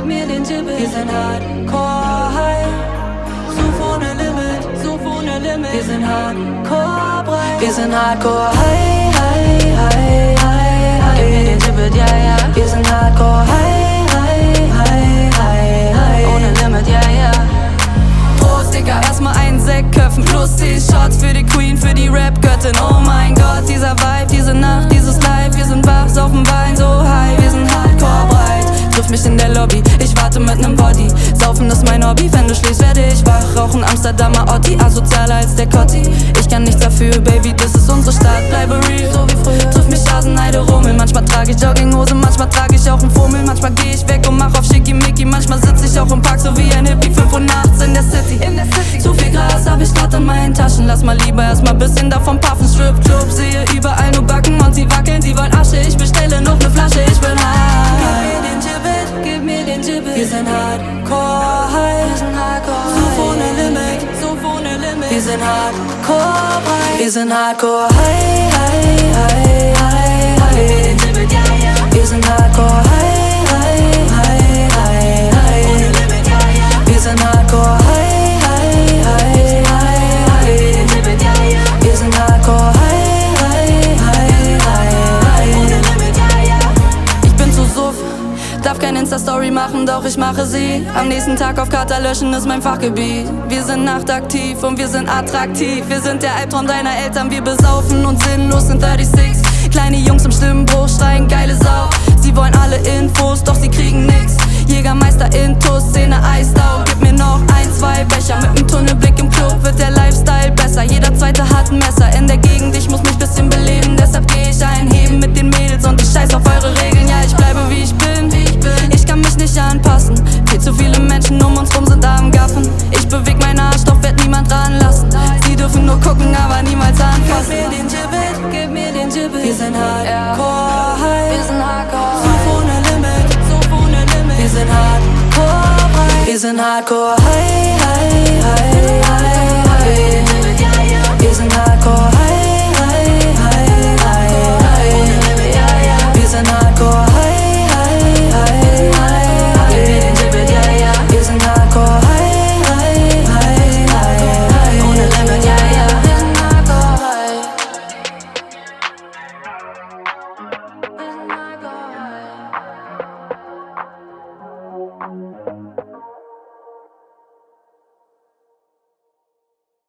mir den Gibbet. Wir sind hardcore high, so ohne Limit, so ohne Limit. Wir sind hardcore breit, wir sind hardcore high, high, high, high, high. Gib mir den Gibbet, ja, ja. Wir sind hardcore high, high, high, high, high. Ohne Limit, ja, ja. Prost, Digga, erstmal einen Sekt köpfen plus 10 Shots für die Queen, für die Rap-Göttin. Oh mein Gott, dieser Vibe, diese Nacht, dieses Live. Wir sind wach, saufen Wein so high, wir sind hardcore breit. Triff mich in der Lobby, ich warte mit nem Body. Saufen ist mein Hobby, wenn du schläfst, werde ich wach. Rauchen Amsterdamer Otti, asozialer als der Cotti. Ich kann nichts dafür, Baby, das ist unsere Stadt. Bleibe real, so wie früher. Triff mich Hasenheide Rummel. Manchmal trage ich Jogginghose, manchmal trage ich auch einen Fummel. Manchmal geh ich weg und mach auf Schickimicki. Manchmal sitz ich auch im Park, so wie ein Hippie. 5 Uhr nachts in der City. Zu viel Gras hab ich grad in meinen Taschen. Lass mal lieber erstmal bisschen davon puffen. Strip-Club, sehe überall nur Backen und sie wackeln. Sie wollen Asche, ich bestelle noch ne Flasche. Ich bin high. Gib mir den Gibbet, gib mir den Gibbet. Wir sind hardcore high, wir sind hardcore so ohne Limit, so ohne Limit. Wir sind hardcore breit, wir sind hardcore high, high, high, high, high. Gib mir den Gibbet, ja, ja. Wir sind hardcore high, high, high, high, high. Ohne Limit, ja, ja. Wir sind hardcore high, high, high, high, high. Gib mir den Gibbet, ja, ja. Wir sind hardcore high, high, high, high, high. Ohne Limit, ja, ja. Ich bin zu suff, darf kein Insta-Story machen, doch ich mache sie. Am nächsten Tag auf Kater löschen ist mein Fachgebiet. Wir sind nachtaktiv und wir sind attraktiv. Wir sind der Albtraum deiner Eltern, wir besaufen und sinnlos in 36. Kleine Jungs im Stimmbruch schreien geile Sau. Sie wollen alle Infos, doch sie kriegen nix. Jägermeister Intus, Szene Eisdau. Gib mir noch 1, 2 Becher. Mit nem Tunnelblick im Club wird der Lifestyle besser. Jeder zweite hat ein Messer in der Gegend, ich muss mich bisschen beleben. Deshalb geh ich einheben mit den Mädels und ich scheiß auf eure Regeln. Ja, ich bleibe wie ich bin, ich kann mich nicht anpassen. Viel zu viele Menschen um uns rum sind am Gaffen. Ich beweg meinen Arsch, doch werd niemand ranlassen. Sie dürfen nur gucken, aber niemals anfassen. Gib mir den Gibbet, gib mir den Gibbet. Wir sind hardcore high, wir sind hardcore so ohne Limit, so ohne Limit. Wir sind hardcore breit, wir sind hardcore high, high, high, high, high. Wir sind hardcore high, high, high, high, high. Wir sind hardcore high, high, high, high, high. Wir sind hardcore high, high, high, high, high. Ohne Limit, ja, ja. Wir sind hardcore high. Wir sind hardcore high.